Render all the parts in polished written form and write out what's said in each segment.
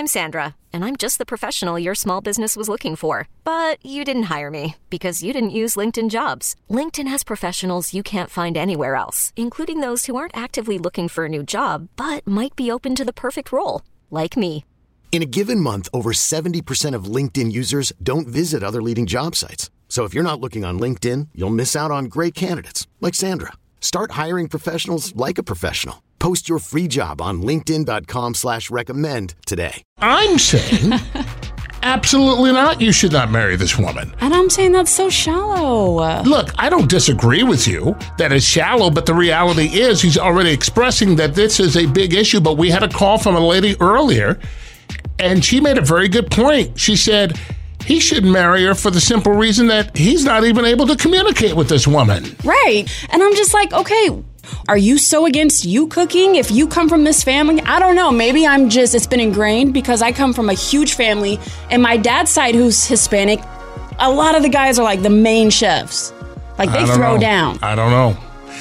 I'm Sandra, and I'm just the professional your small business was looking for. But you didn't hire me because you didn't use LinkedIn Jobs. LinkedIn has professionals you can't find anywhere else, including those who aren't actively looking for a new job, but might be open to the perfect role, like me. In a given month, over 70% of LinkedIn users don't visit other leading job sites. So if you're not looking on LinkedIn, you'll miss out on great candidates like Sandra. Start hiring professionals like a professional. Post your free job on linkedin.com/recommend today. I'm saying absolutely not. You should not marry this woman. And I'm saying that's so shallow. Look, I don't disagree with you that it's shallow, but the reality is he's already expressing that this is a big issue. But we had a call from a lady earlier, and she made a very good point. She said he shouldn't marry her for the simple reason that he's not even able to communicate with this woman. Right. And I'm just like, okay, are you so against you cooking if you come from this family? I don't know. Maybe it's been ingrained because I come from a huge family, and my dad's side, who's Hispanic, a lot of the guys are like the main chefs. Like they throw down. I don't know.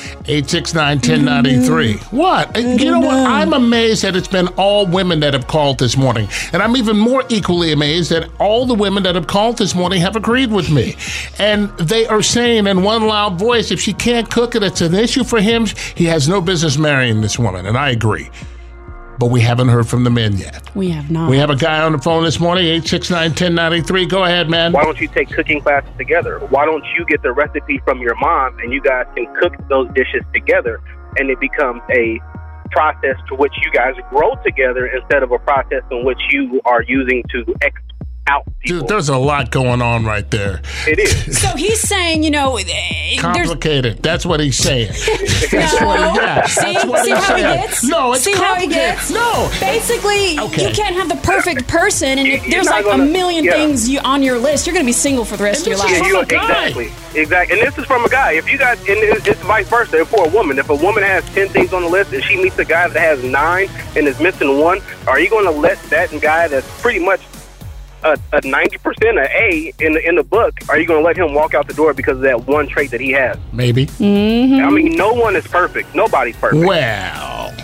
869-1093. What? You know what? I'm amazed that it's been all women that have called this morning. And I'm even more equally amazed that all the women that have called this morning have agreed with me. And they are saying in one loud voice, if she can't cook it, it's an issue for him. He has no business marrying this woman. And I agree. But we haven't heard from the men yet. We have not. We have a guy on the phone this morning, 869-1093. Go ahead, man. Why don't you take cooking classes together? Why don't you get the recipe from your mom and you guys can cook those dishes together, and it becomes a process to which you guys grow together instead of a process in which you are using to out people. Dude, there's a lot going on right there. It is. So he's saying, complicated. That's what he's saying. See how he gets? No, it's See how he gets? No. Basically, Okay. you can't have the perfect person, and if there's not like gonna- a million things on your list, you're going to be single for the rest of your life. Exactly. And this is from a guy. If you guys, and it's vice versa for a woman. If a woman has 10 things on the list and she meets a guy that has 9 and is missing 1, are you going to let that guy that's pretty much a 90%, an A in the book, are you going to let him walk out the door because of that one trait that he has? Maybe. Mm-hmm. I mean, no one is perfect. Nobody's perfect. Well.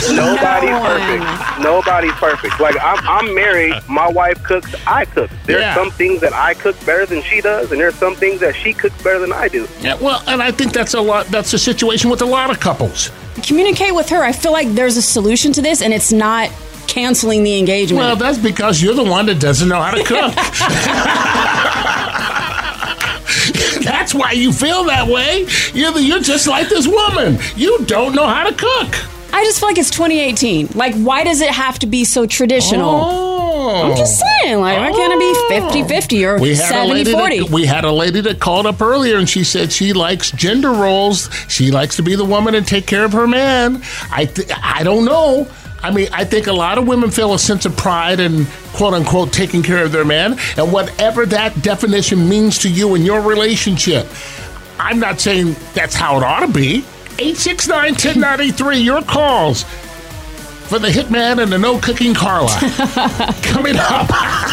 Nobody's perfect. Like, I'm married. My wife cooks. I cook. There's some things that I cook better than she does, and there's some things that she cooks better than I do. Yeah, well, and I think that's a situation with a lot of couples. Communicate with her. I feel like there's a solution to this, and it's not canceling the engagement. Well, that's because you're the one that doesn't know how to cook. That's why you feel that way. You're just like this woman. You don't know how to cook. I just feel like it's 2018. Like, why does it have to be so traditional? Oh. I'm just saying, like, why can't it be 50-50 or 70-40? We had a lady that called up earlier, and she said she likes gender roles. She likes to be the woman and take care of her man. I don't know. I mean, I think a lot of women feel a sense of pride in, quote-unquote, taking care of their man, and whatever that definition means to you in your relationship. I'm not saying that's how it ought to be. 869-1093, your calls for the Hitman and the No-Cooking Carla. Coming up.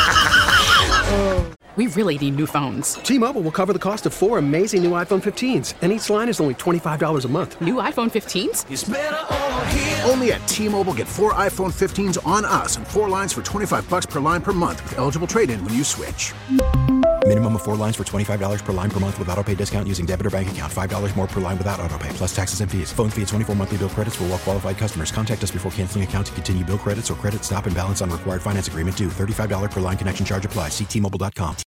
We really need new phones. T-Mobile will cover the cost of 4 amazing new iPhone 15s, and each line is only $25 a month. New iPhone 15s? It's better over here. Only at T-Mobile, get 4 iPhone 15s on us and 4 lines for $25 per line per month with eligible trade-in when you switch. Minimum of 4 lines for $25 per line per month with autopay discount using debit or bank account. $5 more per line without autopay, plus taxes and fees. Phone fee at 24 monthly bill credits for well-qualified customers. Contact us before canceling account to continue bill credits or credit stop and balance on required finance agreement due. $35 per line connection charge applies. See T-Mobile.com.